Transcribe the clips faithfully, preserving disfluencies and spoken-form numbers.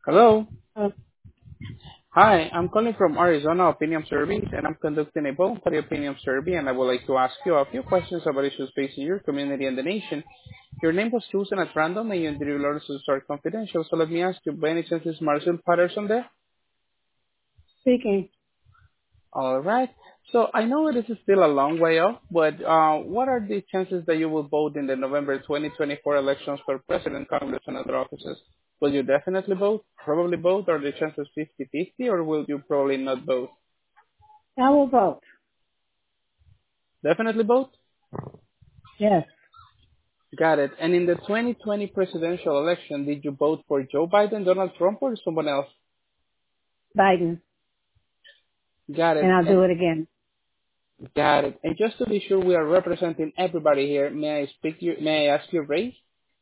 Hello. Uh, Hi, I'm calling from Arizona Opinion Surveys, and I'm conducting a voluntary opinion survey, and I would like to ask you a few questions about issues facing your community and the nation. Your name was chosen at random, and your interview learners are confidential, so let me ask you, by any chance is Marcel Patterson there? Speaking. All right. So I know this is still a long way off, but uh, what are the chances that you will vote in the November twenty twenty-four elections for President, Congress, and other offices? Will you definitely vote, probably vote, or the chances fifty-fifty, or will you probably not vote? I will vote. Definitely vote? Yes. Got it. And in the twenty twenty presidential election, did you vote for Joe Biden, Donald Trump, or someone else? Biden. Got And it. I'll And do it again. got it. And just to be sure we are representing everybody here, may I speak you? May I ask your race?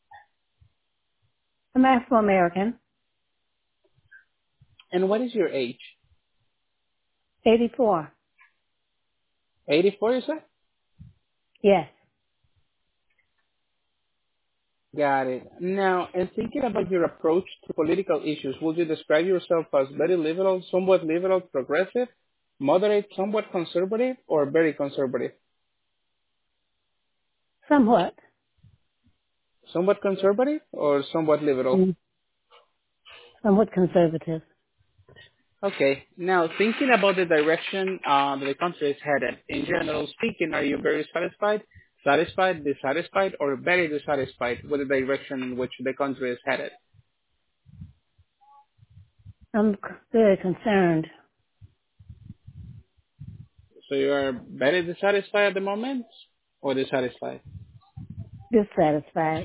I'm Afro-American. And what is your age? eighty-four. eighty-four, you said? Yes. Got it. Now, in thinking about your approach to political issues, would you describe yourself as very liberal, somewhat liberal, progressive, moderate, somewhat conservative, or very conservative? Somewhat. Somewhat conservative or somewhat liberal? Mm, somewhat conservative. Okay. Now, thinking about the direction uh, that the country is headed, in general speaking, are you very satisfied, satisfied, dissatisfied, or very dissatisfied with the direction in which the country is headed? I'm c- very concerned. So you are very dissatisfied at the moment, or dissatisfied? Dissatisfied.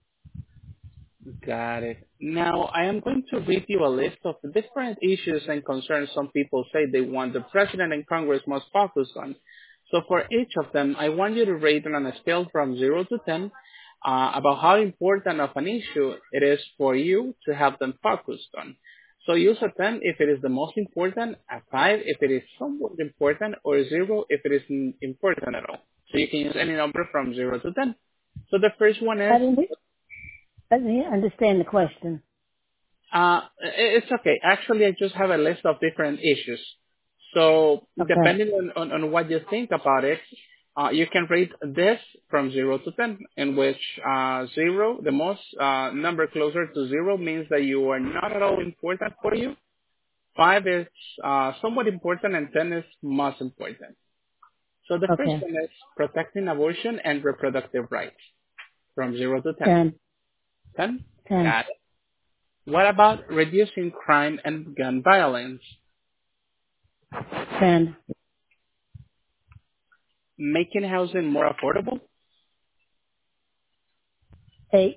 Got it. Now, I am going to read you a list of the different issues and concerns some people say they want the President and Congress must focus on. So for each of them, I want you to rate on a scale from zero to ten uh, about how important of an issue it is for you to have them focused on. So use a ten if it is the most important, a five if it is somewhat important, or a zero if it isn't important at all. So you can use any number from zero to ten. So the first one I is didn't, I didn't understand the question. Uh, it's okay. Actually, I just have a list of different issues. So Okay. depending on, on, on what you think about it, uh, you can rate this from zero to ten, in which uh, zero, the most uh, number closer to zero, means that you are not at all important for you. Five is uh, somewhat important, and ten is most important. So the first Okay. one is protecting abortion and reproductive rights from zero to ten. ten. ten? ten. Got it. What about reducing crime and gun violence? ten. Making housing more affordable? eight.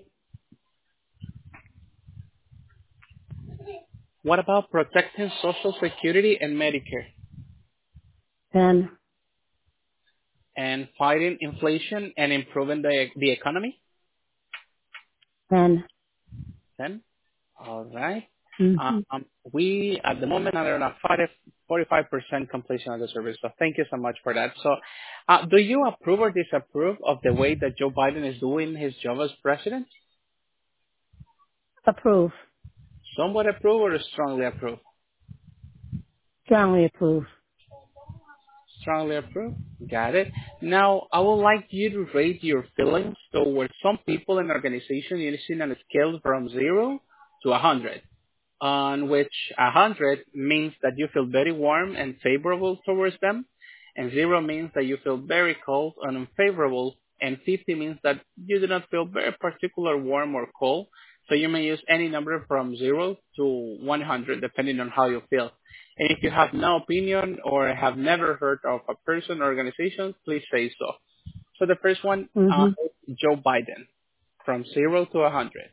What about protecting Social Security and Medicare? ten. And fighting inflation and improving the, the economy? ten. ten. All right. Mm-hmm. Um, we, at the moment, are at a forty-five percent completion of the service. So thank you so much for that. So uh, do you approve or disapprove of the way that Joe Biden is doing his job as president? Approve. Somewhat approve or strongly approve? Strongly approve. Strongly approve. Got it. Now, I would like you to rate your feelings towards some people and organizations using a scale from zero to one hundred, on which one hundred means that you feel very warm and favorable towards them, and zero means that you feel very cold and unfavorable, and fifty means that you do not feel very particular warm or cold. So you may use any number from zero to one hundred depending on how you feel. And if you have no opinion or have never heard of a person or organization, please say so. So the first one, uh, Mm-hmm. is Joe Biden, from zero to one hundred.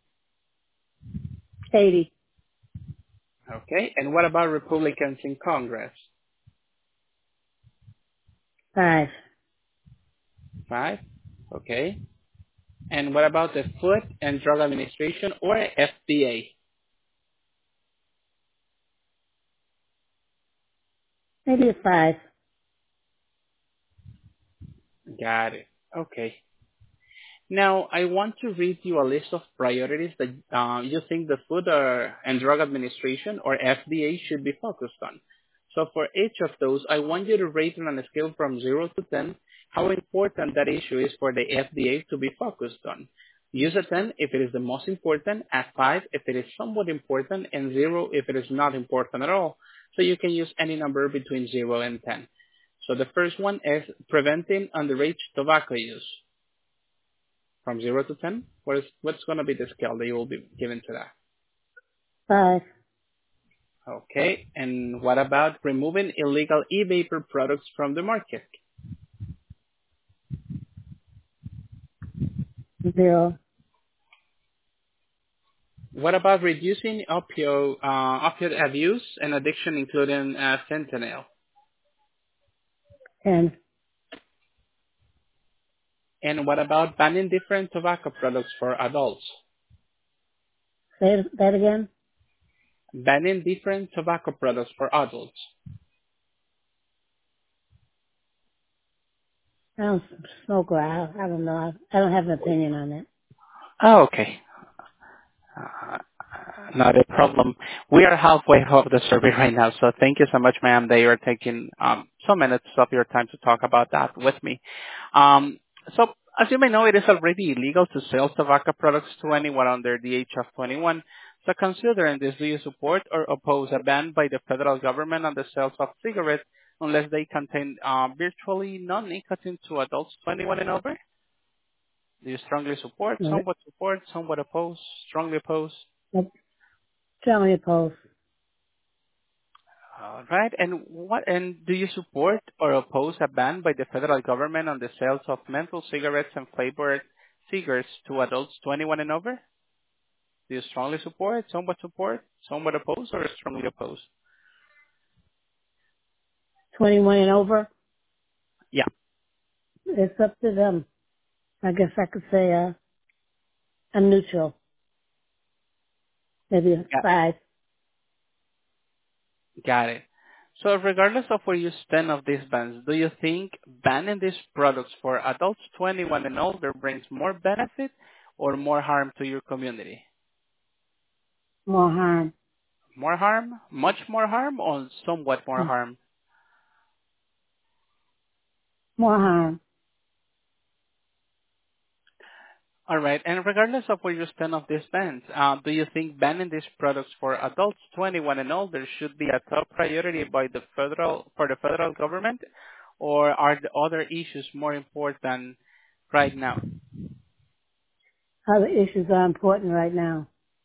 eighty. Okay. And what about Republicans in Congress? five. Five. Okay. And what about the Food and Drug Administration, or F D A? Maybe a five. Got it. Okay. Now, I want to read you a list of priorities that uh, you think the Food uh, and Drug Administration or F D A should be focused on. So for each of those, I want you to rate it on a scale from zero to ten how important that issue is for the F D A to be focused on. Use a ten if it is the most important, a five if it is somewhat important, and zero if it is not important at all. So you can use any number between zero and ten. So the first one is preventing underage tobacco use. From zero to ten, what is, what's going to be the scale that you will be given to that? Five. Okay, and what about removing illegal e-vapor products from the market? Zero. What about reducing opio, uh, opioid abuse and addiction, including uh, fentanyl? Ten. And what about banning different tobacco products for adults? Say that again. Banning different tobacco products for adults. I don't smoke. Or I, I don't know. I, I don't have an opinion on that. Oh, okay. Uh, Not a problem. We are halfway of the survey right now, so thank you so much, ma'am, that you're taking um, some minutes of your time to talk about that with me. Um, so, as you may know, it is already illegal to sell tobacco products to anyone under the age of twenty-one. So, considering this, do you support or oppose a ban by the federal government on the sales of cigarettes unless they contain uh, virtually non-nicotine to adults twenty-one and over? Do you strongly support, No, somewhat support, somewhat oppose, strongly oppose? that's strongly opposed. All right. And what and do you support or oppose a ban by the federal government on the sales of menthol cigarettes and flavored cigars to adults twenty-one and over? Do you strongly support, somewhat support, somewhat oppose, or strongly oppose? Twenty-one and over. Yeah. It's up to them. I guess I could say uh, I'm neutral. Maybe a Got, five. got it. So regardless of where you stand of these bans, do you think banning these products for adults twenty-one and older brings more benefit or more harm to your community? More harm. More harm? Much more harm or somewhat more harm? More harm. All right. And regardless of where you stand of these bans, uh, do you think banning these products for adults twenty-one and older should be a top priority by the federal for the federal government, or are the other issues more important right now? Other issues are important right now.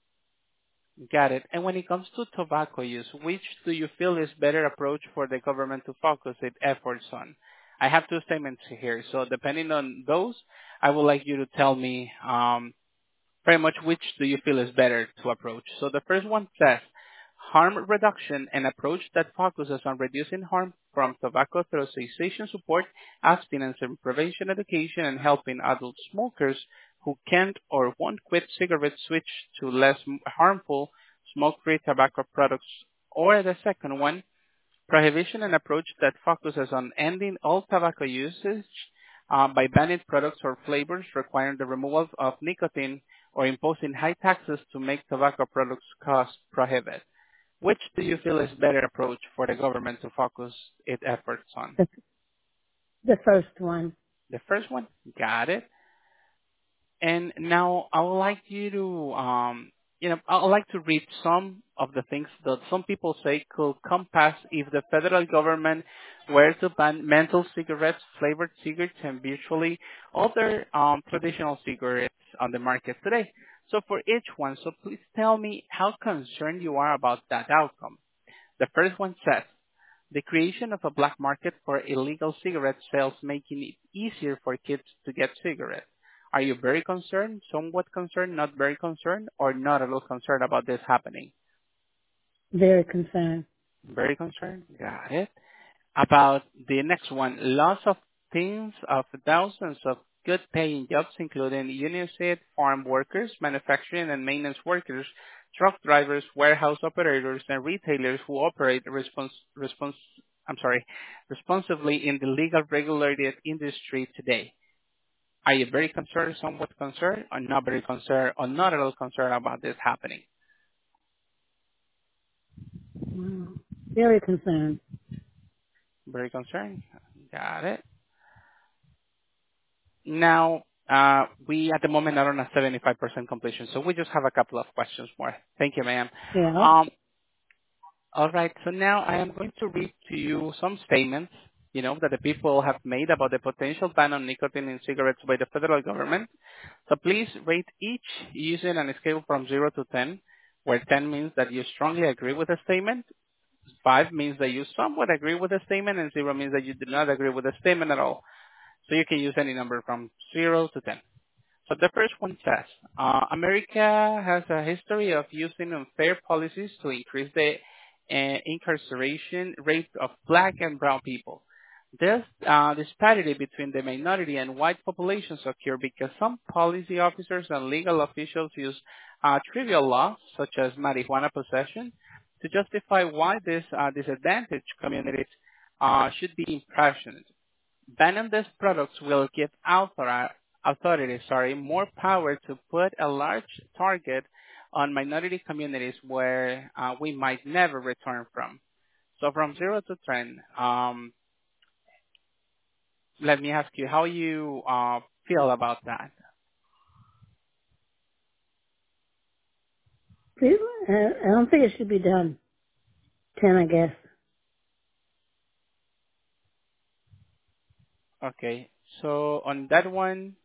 Got it. And when it comes to tobacco use, which do you feel is better approach for the government to focus its efforts on? I have two statements here. So depending on those, I would like you to tell me um, pretty much which do you feel is better to approach. So the first one says harm reduction, an approach that focuses on reducing harm from tobacco through cessation support, abstinence and prevention education, and helping adult smokers who can't or won't quit cigarettes switch to less m- harmful smoke-free tobacco products. Or the second one, prohibition, an approach that focuses on ending all tobacco usage uh, by banning products or flavors requiring the removal of nicotine or imposing high taxes to make tobacco products cost prohibit. Which do you feel is better approach for the government to focus its efforts on? The, the first one. The first one, got it. And now I would like you to, um, you know, I would like to read some of the things that some people say could come past if the federal government were to ban menthol cigarettes, flavored cigarettes, and virtually other um, traditional cigarettes on the market today. So for each one, so please tell me how concerned you are about that outcome. The first one says, the creation of a black market for illegal cigarette sales, making it easier for kids to get cigarettes. Are you very concerned, somewhat concerned, not very concerned, or not at all concerned about this happening? Very concerned. Very concerned. Got it. About the next one, loss of tens of thousands of good paying jobs, including unionized farm workers, manufacturing and maintenance workers, truck drivers, warehouse operators, and retailers who operate respons- respons- I'm sorry, responsibly in the legal regulated industry today. Are you very concerned, somewhat concerned, or not very concerned, or not at all concerned about this happening? Wow. Very concerned. Very concerned. Got it. Now, uh, we at the moment are on a seventy-five percent completion, so we just have a couple of questions more. Thank you, ma'am. Yeah. Um, all right, so now I am going to read to you some statements, you know, that the people have made about the potential ban on nicotine in cigarettes by the federal government. So please rate each using a scale from zero to ten, where ten means that you strongly agree with the statement, five means that you somewhat agree with the statement, and zero means that you do not agree with the statement at all. So you can use any number from zero to ten. So the first one says, uh, America has a history of using unfair policies to increase the uh, incarceration rate of black and brown people. This uh, disparity between the minority and white populations occur because some policy officers and legal officials use uh, trivial laws, such as marijuana possession, to justify why this uh, disadvantaged communities uh, should be impassioned. Banning these products will give author- authorities sorry, more power to put a large target on minority communities where uh, we might never return from. So from zero to ten, um, let me ask you how you uh, feel about that. See, I I don't think it should be done. Ten, I guess. Okay, so on that one,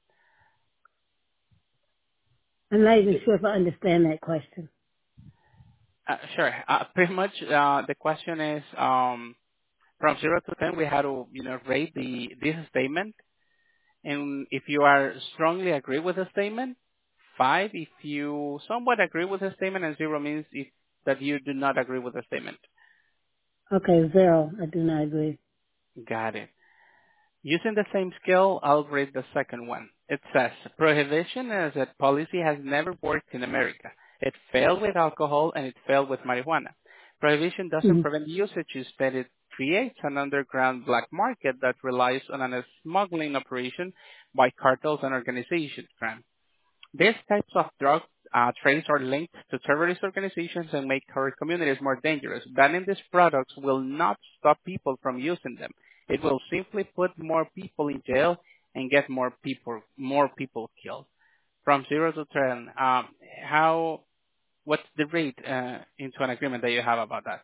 I'm not even sure if I understand that question. uh, sure. Uh, pretty much, uh, the question is um, from zero to ten, we had to you know rate the this statement. And if you are strongly agree with the statement, five if you somewhat agree with the statement, and zero means if that you do not agree with the statement. Okay, zero. I do not agree. Got it. Using the same scale, I'll read the second one. It says, prohibition as a policy has never worked in America. It failed with alcohol and it failed with marijuana. Prohibition doesn't Mhm. prevent usage, instead it creates an underground black market that relies on a smuggling operation by cartels and organizations. These types of drug uh, trades are linked to terrorist organizations and make our communities more dangerous. Banning these products will not stop people from using them. It will simply put more people in jail and get more people more people killed. From zero to ten, um, how what's the rate uh, into an agreement that you have about that?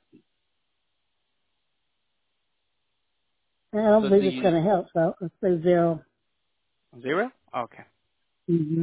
I don't So do believe it's you going to help, so let's say zero. zero? Okay. Mm-hmm.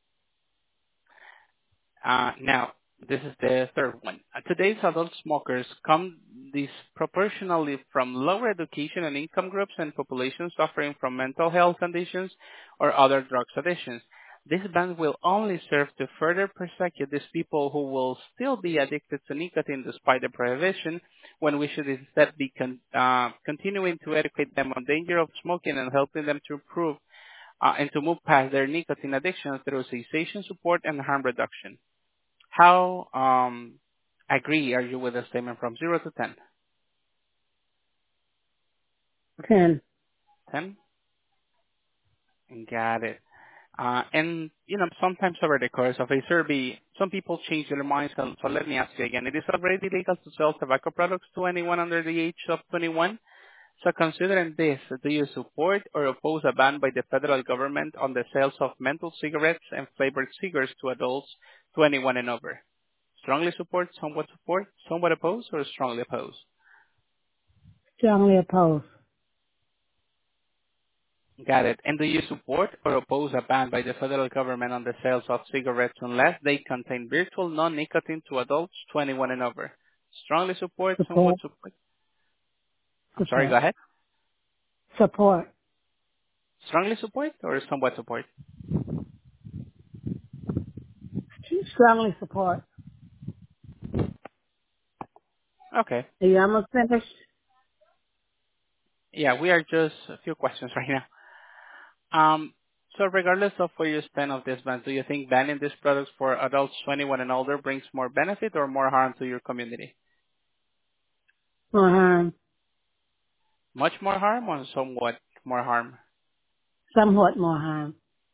Uh, now, this is the third one. Uh, today's adult smokers come disproportionately from lower education and income groups and populations suffering from mental health conditions or other drug addictions. This ban will only serve to further persecute these people who will still be addicted to nicotine despite the prohibition, when we should instead be con- uh, continuing to educate them on danger of smoking and helping them to improve uh, and to move past their nicotine addiction through cessation support and harm reduction. How um, agree are you with the statement from zero to ten? Ten. ten? Got it. Uh, and, you know, sometimes over the course of a survey, some people change their minds. So, so let me ask you again. It is already legal to sell tobacco products to anyone under the age of twenty-one. So considering this, do you support or oppose a ban by the federal government on the sales of menthol cigarettes and flavored cigars to adults twenty-one and over? Strongly support, somewhat support, somewhat oppose, or strongly oppose? Strongly opposed. Got it. And do you support or oppose a ban by the federal government on the sales of cigarettes unless they contain virtual non-nicotine to adults twenty-one and over? Strongly support, somewhat Support. support. I'm sorry, go Support. ahead. Support. Strongly support or somewhat support? Strongly support. Okay. Are you almost finished? Yeah, we are just a few questions right now. Um, so regardless of where you stand of this ban, do you think banning these products for adults twenty-one and older brings more benefit or more harm to your community? More harm. Much more harm or somewhat more harm? Somewhat more harm.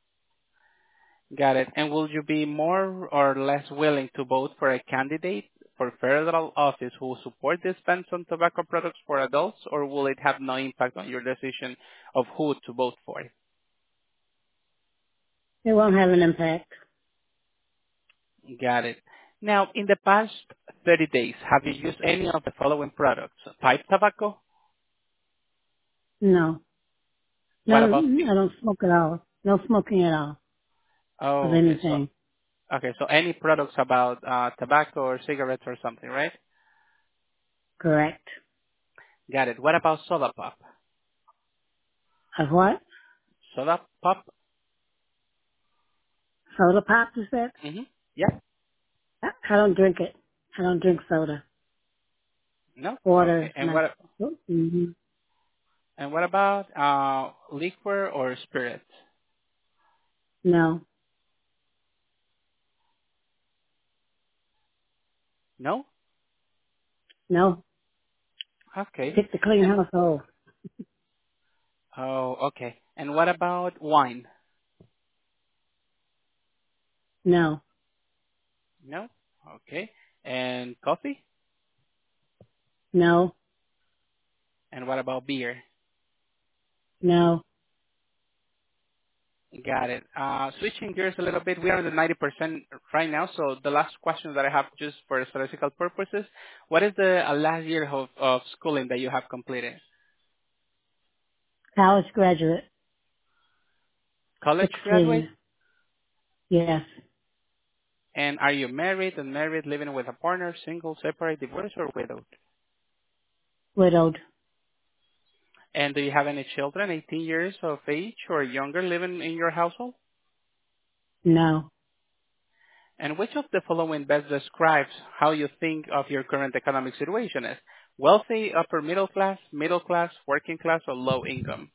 Got it. And will you be more or less willing to vote for a candidate for federal office who support this ban on tobacco products for adults, or will it have no impact on your decision of who to vote for? It won't have an impact. Got it. Now, in the past thirty days, have you used any of the following products? Pipe tobacco? No. No, What about? I don't smoke at all. No smoking at all of Oh, okay. So, anything. okay. So any products about uh, tobacco or cigarettes or something, right? Correct. Got it. What about soda pop? Of what? Soda pop? Soda pop, you said? Mm-hmm. Yeah. I, I don't drink it. I don't drink soda. No. Water Okay. is And my, what? mm-hmm. And what about uh, liquor or spirit? No, No. no. Okay. Pick the clean And household. oh, okay. And what about wine? No, No. Okay. And coffee? no, And what about beer? no. Got it. Uh, Switching gears a little bit, we are at the ninety percent right now, so the last question that I have just for statistical purposes, what is the uh, last year of of schooling that you have completed? College graduate. College graduate? sixteen. Yes. And are you married, unmarried, living with a partner, single, separate, divorced, or widowed? Widowed. And do you have any children, eighteen years of age or younger, living in your household? No. And which of the following best describes how you think of your current economic situation is? Wealthy, upper middle class, middle class, working class, or low income?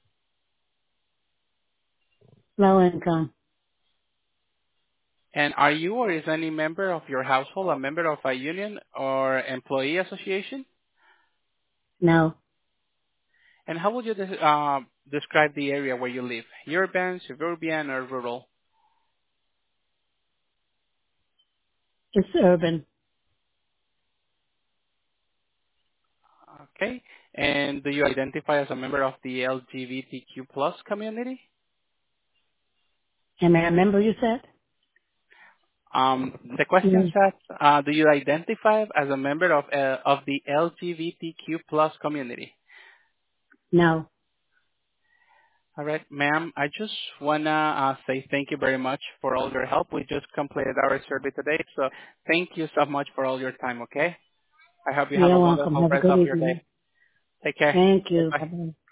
Low income. And are you or is any member of your household a member of a union or employee association? No. And how would you des- uh, describe the area where you live? Urban, suburban, or rural? Just urban. Okay. And do you identify as a member of the L G B T Q plus community? Am I a member, you said? Um, the question No. says, uh, do you identify as a member of uh, of the L G B T Q plus community? No. All right, ma'am. I just wanna uh, say thank you very much for all your help. We just completed our survey today, so thank you so much for all your time. Okay. I hope you have You're a welcome. wonderful Have a rest good of your evening. day. Take care. Thank Bye you. bye. Bye-bye.